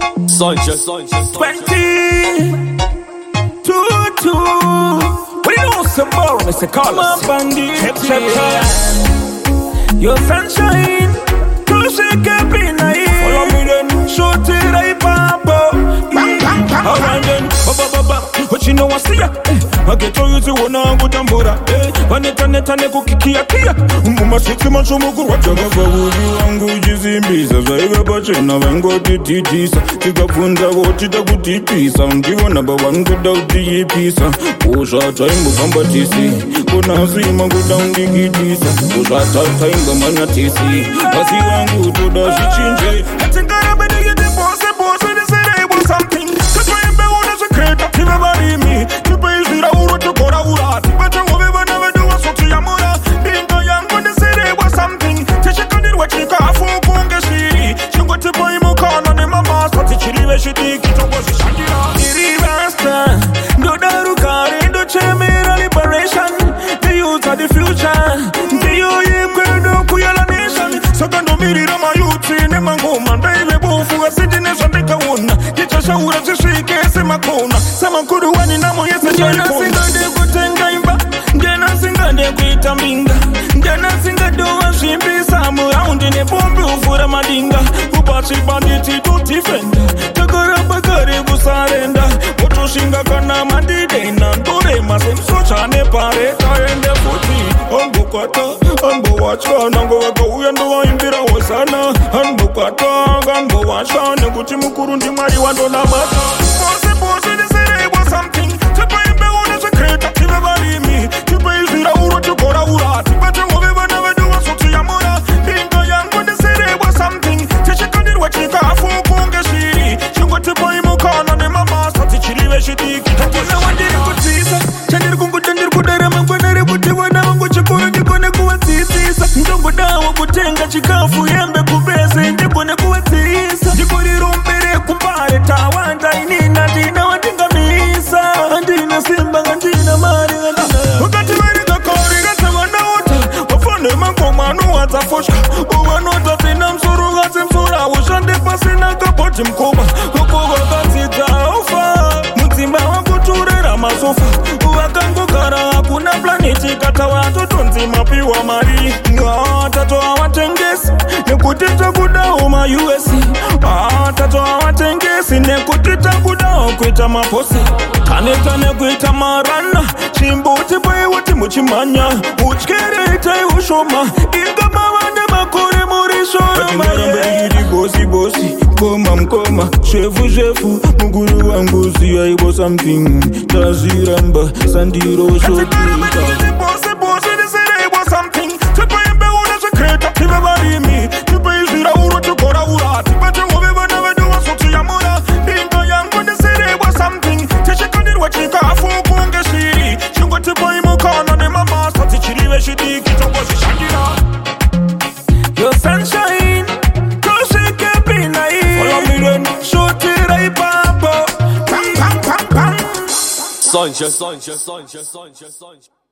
Sanchez. 20 2 we know some more, Mr. Carlos. Your sunshine, to shake up in the air. Follow me then, shoot it right, papa. Alright then, but you know I see ya. I get to you to one on good and buddha. Vaneta neko kikia. Muma six months of Mugu. What you have a language is in pieces. I have a budget now and go to TTs. Take up funds, I go to the good TPs. I'm given number one good out the piece. Push out time, Mufamba TC. Go now see my go down the kitties. Push out time, the man at TC. I see one good to the change. I think I have a day the boss, and they say they want something. Everybody me, tu pays vira uro tu kora ura. But you never do a sort of yamura. Being a young when they say they want something. Tisha can do what you got for Conga City. She got to buy more corn on the mama. So the chili where she take it was a shakira. Miri Rasta, do Darukari, do Chemira liberation. The youth are the future. The youth will do Kuyala nation. So can do Miri Rama youth in the Mangoma. Baby, both who are sitting in Sandika one. Get your show up to shake it in my corner. Some could win in Amo, yes, and Jana Singer, they could take Gaimba. Jana Singer, they quit a minga. Jana Singer, do a ship is some around in a bomb for a madinga. Who bought it bandit to defend. The Gorabagari was surrender. What to Shinga Kana Madidena, Dorema, and such a Nepareta and the footy. On Bukata, on Boacha, and go and do in Pira Wasana, and Bukata, and Boacha, and Gutimukuru, Marijuana Namata. Something to pay me on as a creator. Everybody me to pay me out to go out. But you never do a sort of yamura. Being a young when they say they was something. Tisha can do what you got for Conga City. She got to buy more corn on the mama. So the chili where she take it. I want to go see her. Chanel Kungu Chanel Kudarama Kunare Kutivana Kuchukura Kikone Kuatisa. Don't go down with Tenga Chikafu Yambe Kubesa and the Kone Kuatisa. You could rompere Kupare Tawanta in Nadina. Andina Simba, Andina Mari, Wakati America calling us a one. Wafone Makoma, no water for sure. Over not of the Namsuru, Sura, was on the Pasina Kapotim Koma, Okova Katita, Ofa, Mutima, Kutura, Masofa, Uakango Kara, Puna Planeti, Katawato, Tonti, Mapiwa Mari, Tato, our tenges, you put it a good home, USC, Tato, our tenges, in a Kutita Kuda, Quita Maposi. Kanetane kuita marana Chimbuti bae wati muchimanya Uchkerete ushoma Inga mawande makore murisho Atingarambegi bosi Koma mkoma Shefu Muguru wanguzi aibo something Taziramba Sandiro shoti Bosi they say they was something Tupa yembe una secreta Everybody me Tupa yizira uro chukora urati But you never do a soti yamura Inga young when they say they was something what you got for Conga City. She got to buy more corn on the mama. So the chili where she take it was a shakira. Your sunshine, go shake up in the air. Follow me then, shoot it right, papa. Bang. Sanchez.